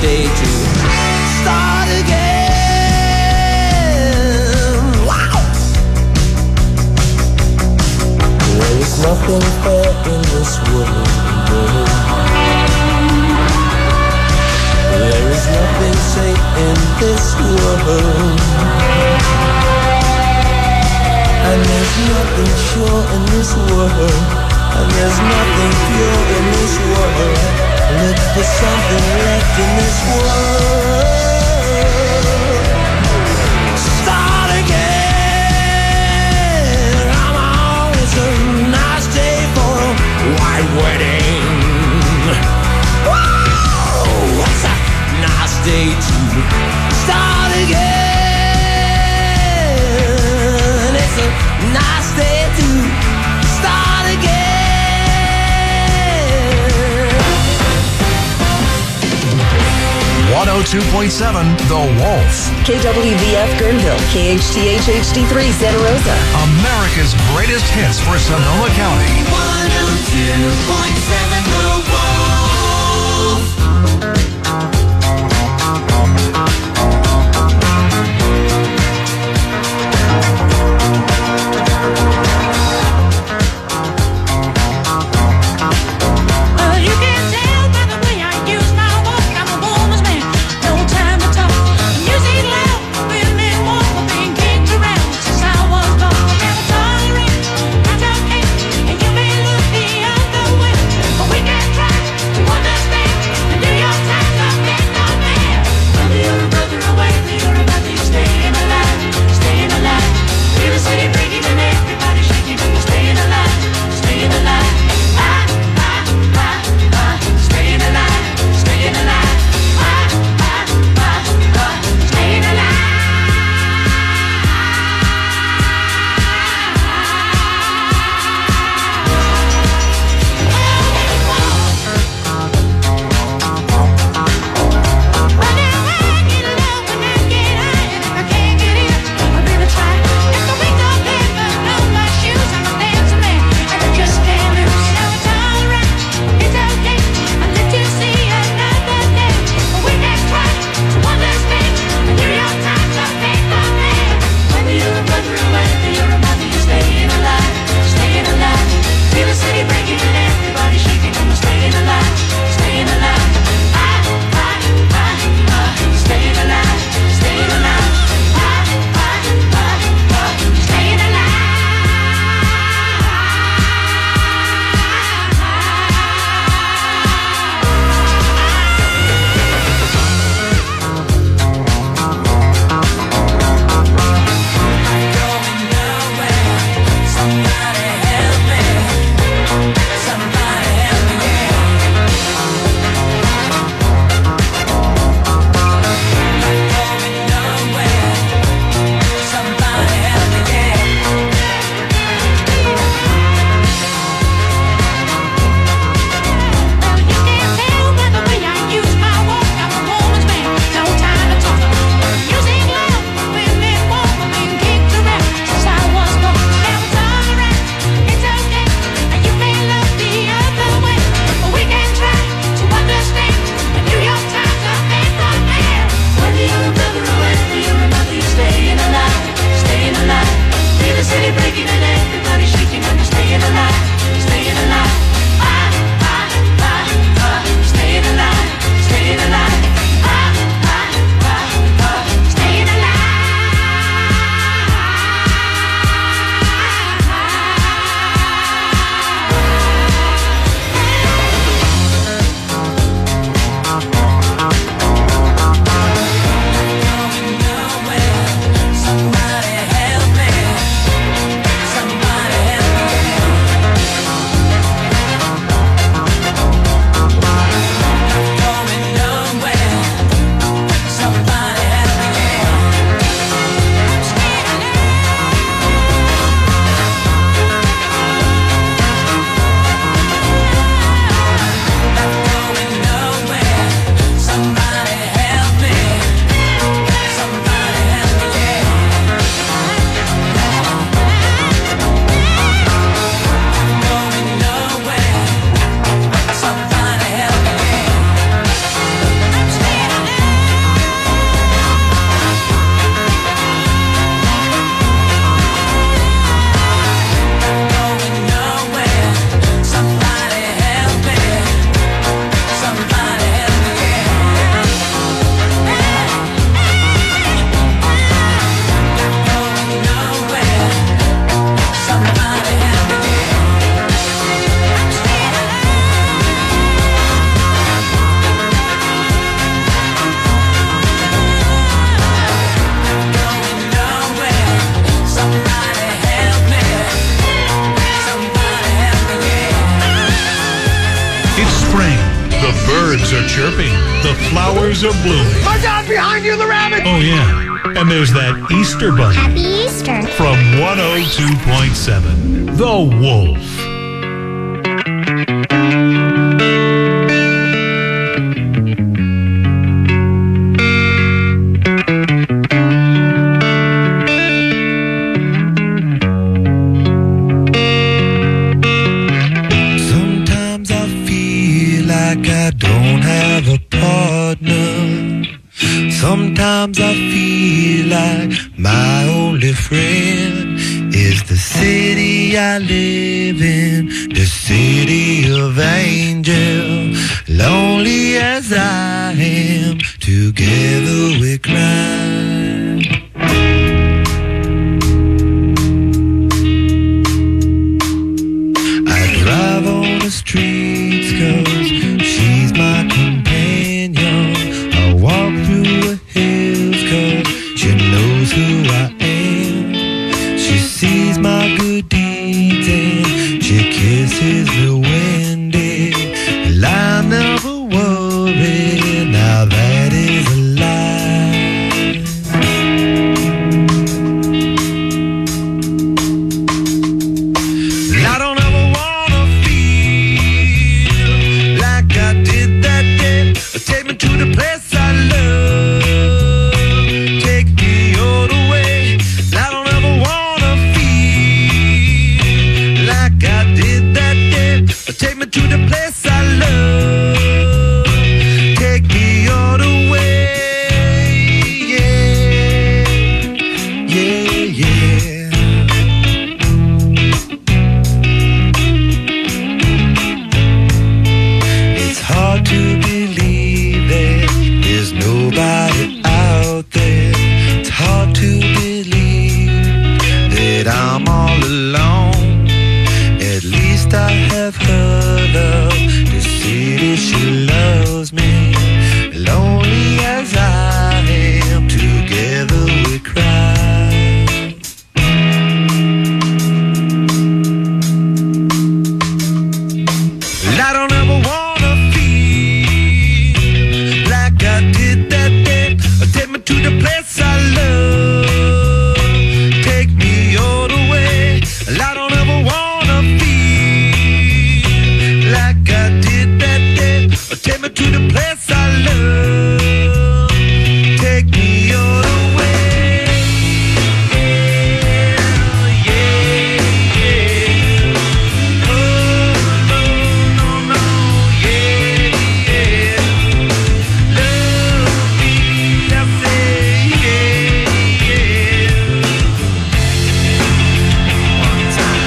day to start again. Wow! There is nothing fair in this world. There is nothing safe in this world. And there's nothing sure in this world. And there's nothing pure in this world. Look for something left in this world. Start again. Come on, it's a nice day for a white wedding. Whoa, it's a nice day to start again. It's a nice day to start again. 102.7 The Wolf. KWVF Guerneville, KHTH HD3 Santa Rosa. America's greatest hits for Sonoma County. 102.7 The Wolf. It's spring. The birds are chirping. The flowers are blooming. Look out behind you, the rabbit! Oh, yeah. And there's that Easter bunny. Happy Easter. From 102.7, The Wolf. Sometimes I feel like my only friend is the city I live in, the city of angels. Lonely as I am, together we cry. I drive on the streets 'cause she's my companion. I walk through the hills 'cause she knows who I am. She sees my good deeds and she kisses me when day. I never worry, now that is a lie. I don't ever wanna feel like I did that day. Take me to the place I love. Take me all the way. I don't ever wanna feel like I did that day. Take me to the place I love. Take me all the way. Yeah, yeah, yeah. It's hard to believe that there's nobody out there. It's hard to believe that I'm all alone. At least I have her love. The city, she loves me. Lonely as I am, together we cry. I don't ever wanna feel like I did that day. Take me to the place I love. Take me all the way. I don't ever wanna feel like I did that day. Take me to the place I love. Take me all the way. Yeah, yeah. Oh, no, no, no. Yeah, yeah. Love me, I say, yeah, yeah. One time.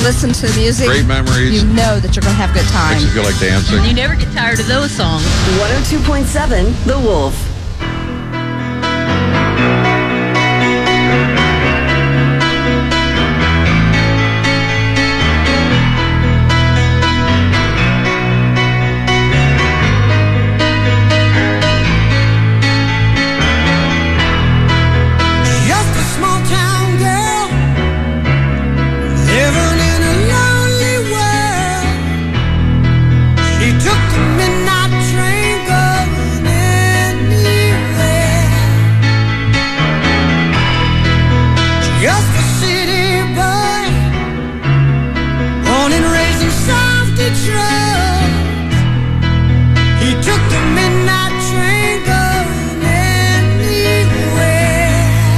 listen to music, Great memories. you know that you're going to have a good time. Makes you feel like dancing. You never get tired of those songs. 102.7 The Wolf. Just a small town girl living in a lonely world. She took the midnight train going anywhere. Just a city boy, born and raised in South Detroit. He took the midnight train going anywhere.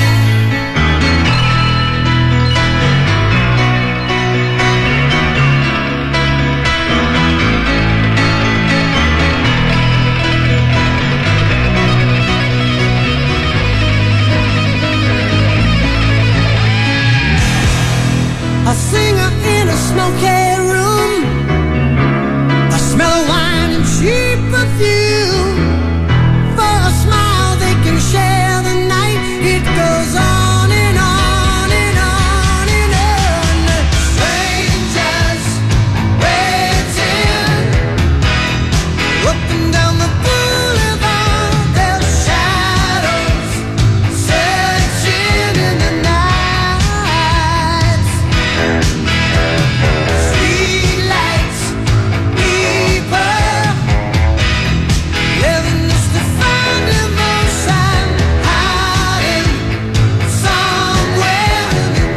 A singer in a smoky room, a smell of wine and cheap perfume. For a smile they can share the night. It goes on and on and on and on. Strangers waiting up and down the boulevard. Their shadows searching in the night. Streetlights, people living just to find emotion, hiding somewhere in the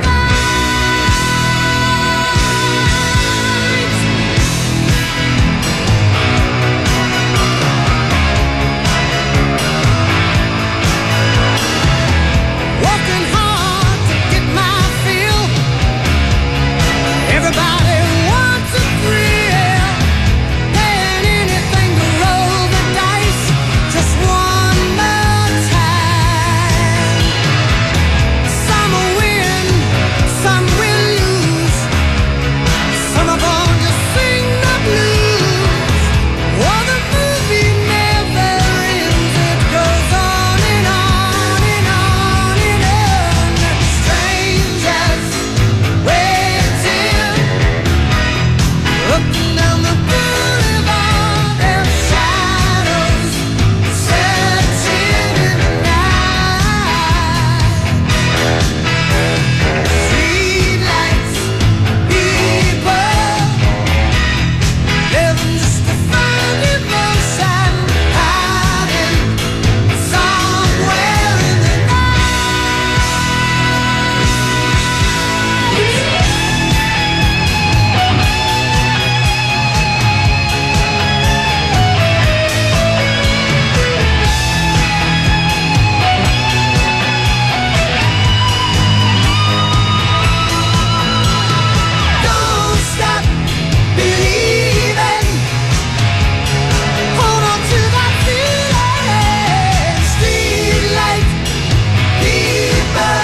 night. Working hard to get my fill. Everybody wants a thrill, paying anything to roll the dice just one more time. Some will win, some will lose. Some are born to sing the blues. Oh, the movie never ends. It goes on and on and on and on. Strangers waiting up and down the boulevard. Their shadows searching in the night. Streetlights, people living just to find emotion, hiding somewhere in the Don't stop believing. Hold on to that feeling. Streetlight people.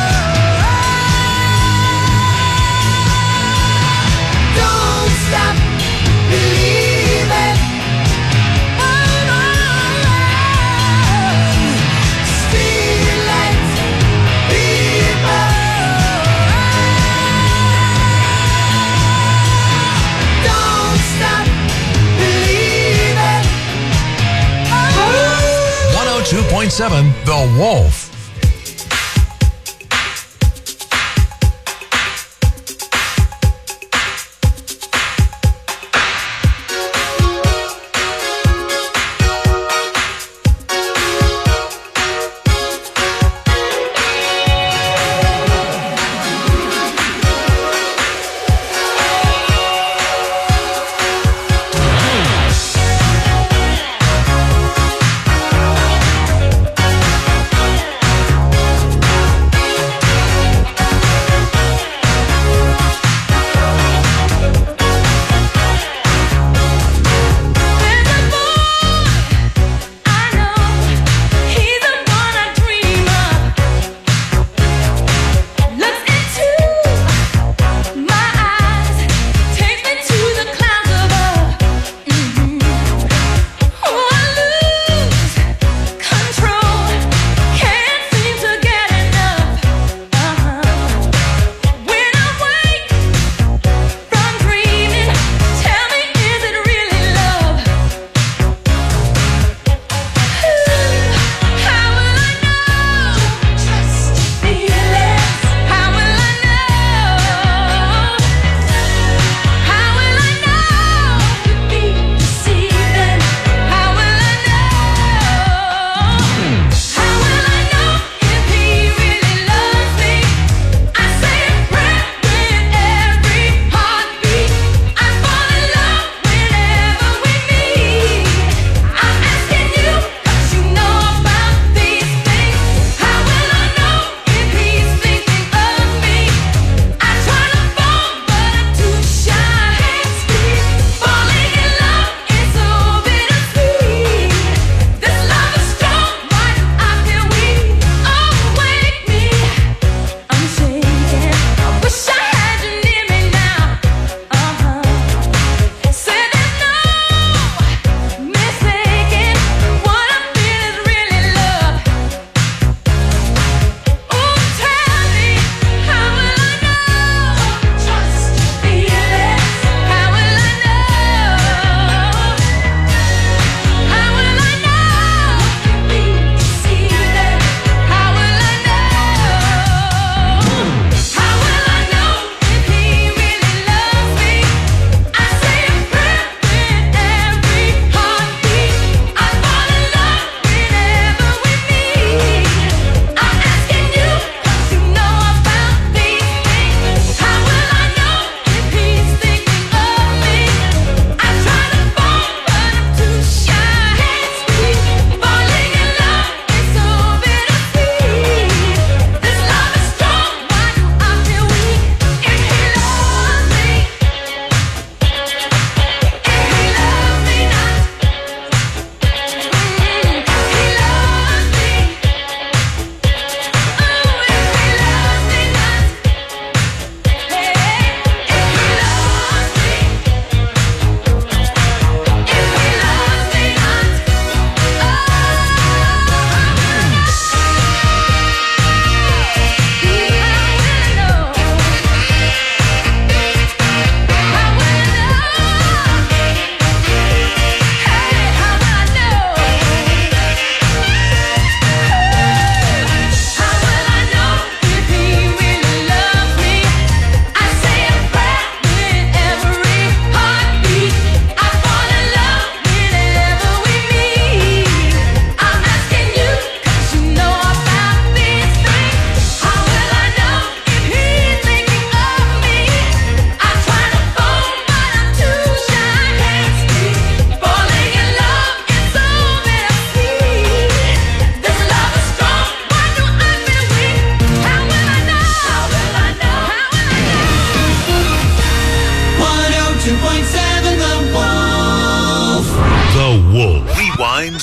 Don't stop believing. Hold on. Streetlight people. Don't stop believing. 102.7 The Wolf.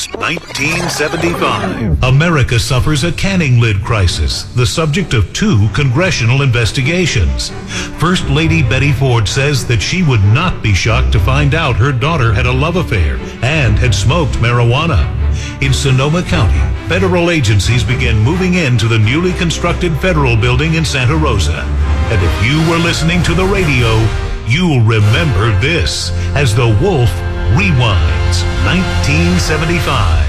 since 1975. America suffers a canning lid crisis, the subject of 2 congressional investigations. First Lady Betty Ford says that she would not be shocked to find out her daughter had a love affair and had smoked marijuana. In Sonoma County, federal agencies began moving into the newly constructed federal building in Santa Rosa. And if you were listening to the radio, you'll remember this as the Wolf rewinds 1975.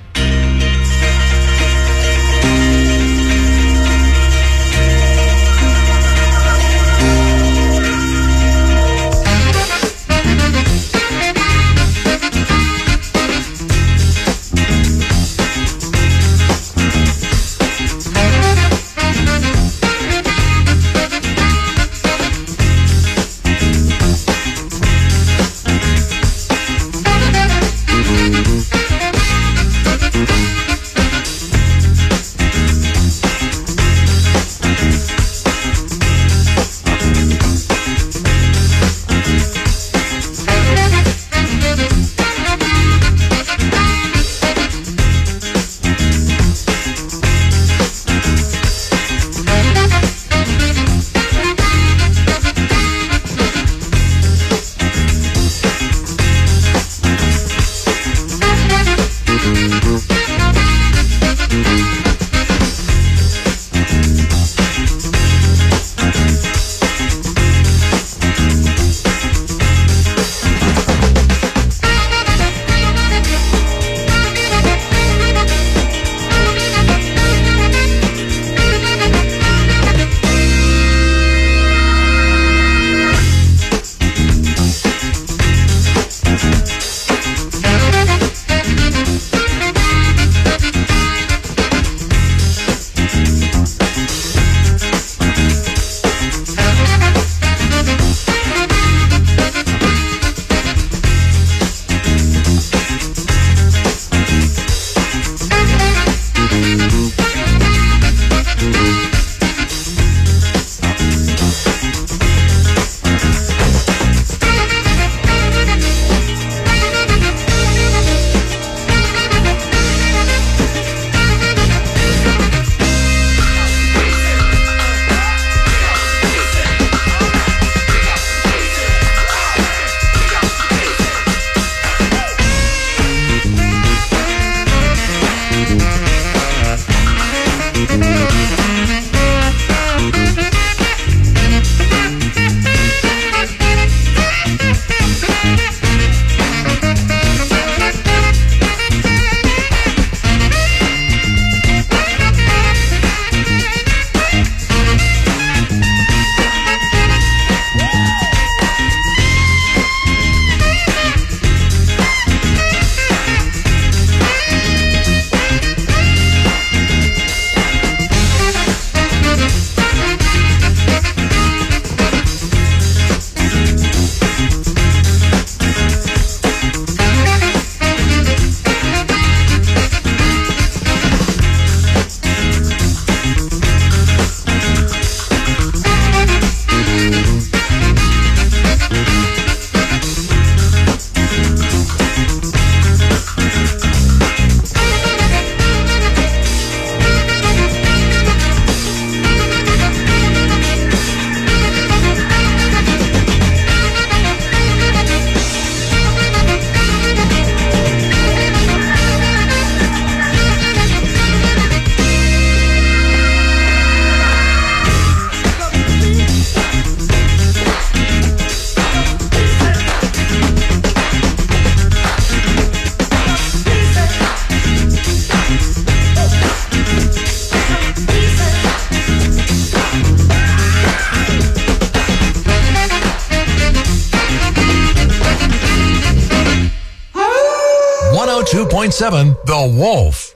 The Wolf.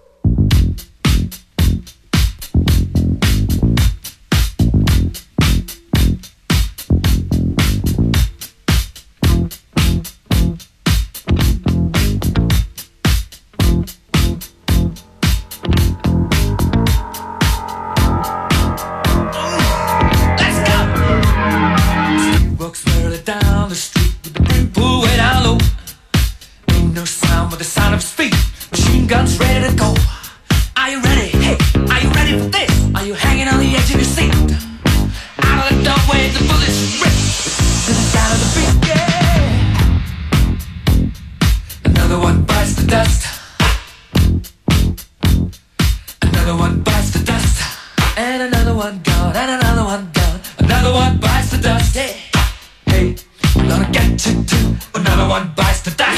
Down the street with the brim pulled way down low. Ain't no sound but the sound of his feet. She Another one bites the dust. And another one gone, and another one gone. Another one bites the dust. Hey, hey, I'm gonna get you too. Another one bites the dust.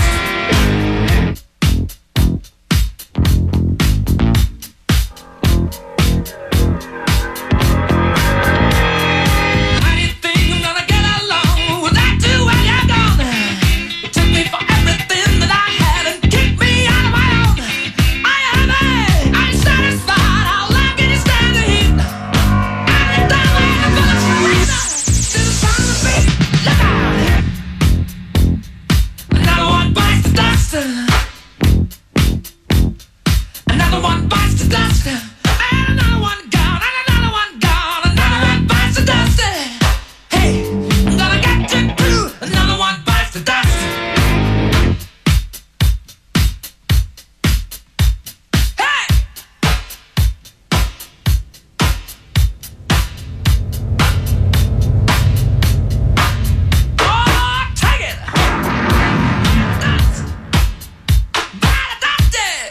Another one bites the dust. And another one gone, and another one gone. Another one bites the dust. Hey, I'm gonna get you too. Another one bites the dust. Hey! Oh, take it! Dust. Bite the dust.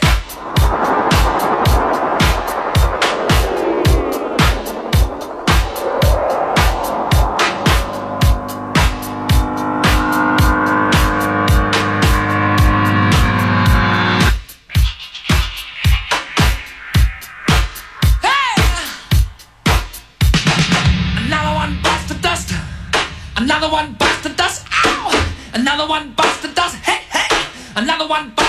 Another one bites the dust. Ow! Another one bites the dust. Hey, hey! Another one bites